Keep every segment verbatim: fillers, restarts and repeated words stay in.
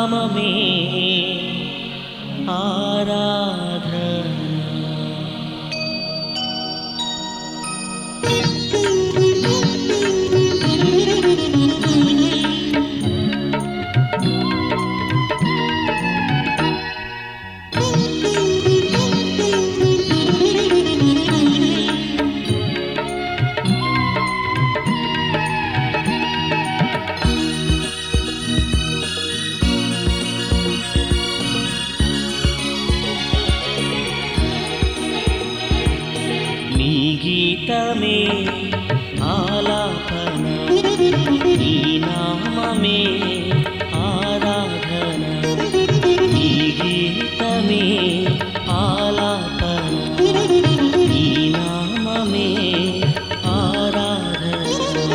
నామమే ఆరాధన. గీతమే ఆలాపన, నీ నామమే ఆరాధన. నీ గీతమే ఆలాపన, నీ నామమే ఆరాధన.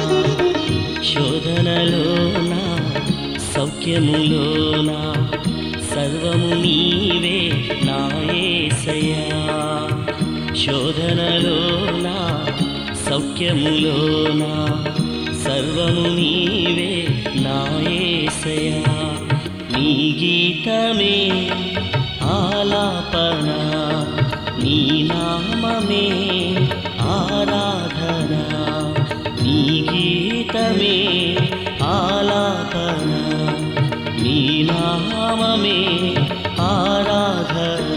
శోధనలోన సౌఖ్యములోన సర్వము నీవే నా యేసయ్యా. శోధనలోన సౌఖ్యములోన సర్వము నీవే నా యేసయ్యా. నీ గీతమే ఆలాపన, నీ నామమే ఆరాధన. నీ గీతమే ఆలాపన, నీ నామమే ఆరాధన.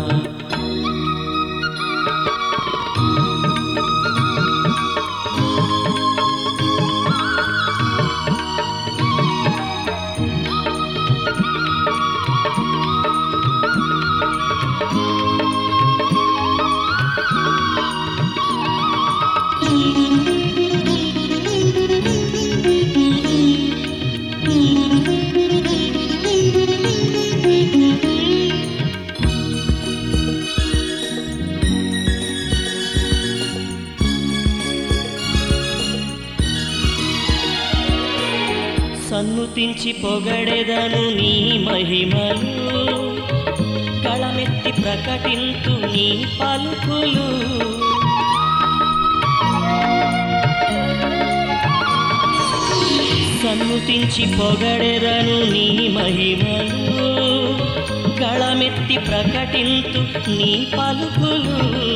సన్నుతించి పొగడెదను నీ మహిమలు, కళమెత్తి ప్రకటింతు నీ పలుకులు. సన్నుతించి పొగడెదను నీ మహిమలు, కళమెత్తి ప్రకటింతు నీ పలుకులు.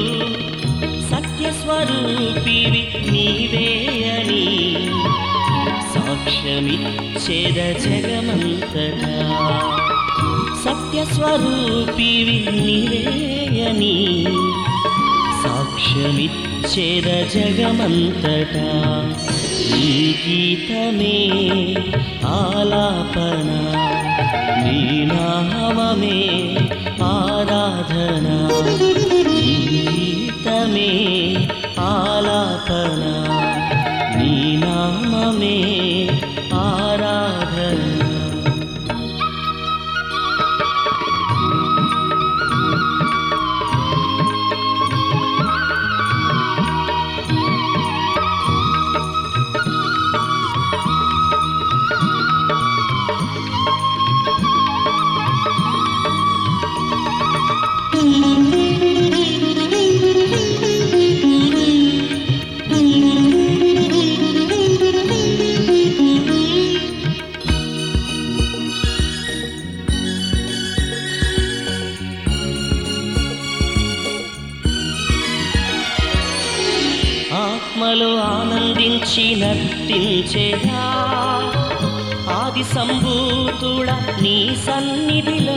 సత్యస్వరూపివి నీవే అని సాక్ష్యమిచ్చేద జగమంతటా. సత్యస్వరూపివి నీవే అని సాక్ష్యమిచ్చేద జగమంతటా. నీ గీతమే ఆలాపన, నీ నామమే ఆరాధన. నీ గీతమే ఆలాపన, నీ నామమే ఆరాధన. ఆత్మలో ఆనందించి నర్తించేదా ఆది సంభూతుడ నీ సన్నిధిలో.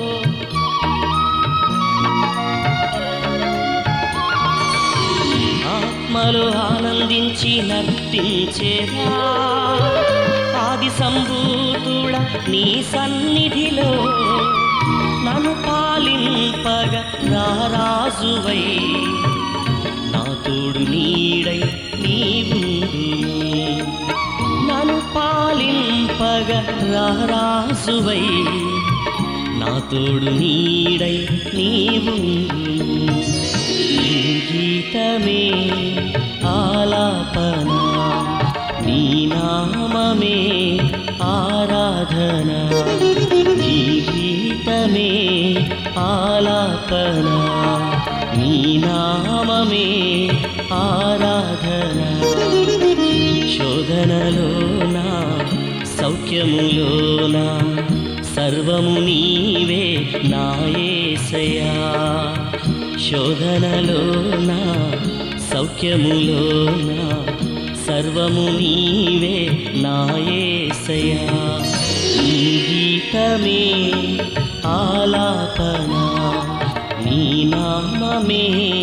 ఆత్మలో ఆనందించి నర్తించేదా ఆది సంభూతుడ నీ సన్నిధిలో. నన్ను పాలింపగ రారాజువై నా తోడు నీడై నీవుందుము. నన్ను పాలింపగ రారాజువై నా తోడు నీడై నీవుందుము. నీ గీతమే ఆలాపన, నీ నామమే ఆరాధన. నీ గీతమే ఆలాపన, నీ నామమే ఆరాధన. శోధనలోన సౌఖ్యములోన సర్వము నీవే నా యేసయ్యా. శోధనలోన సౌఖ్యములోన సర్వము నీవే నా యేసయ్యా. నీ గీతమే ఆలాపన, నీ నామమే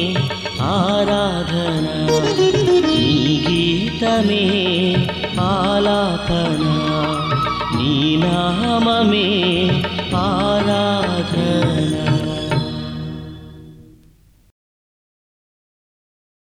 ఆరాధన. నీ గీతమే ఆలాపన, నీ నామమే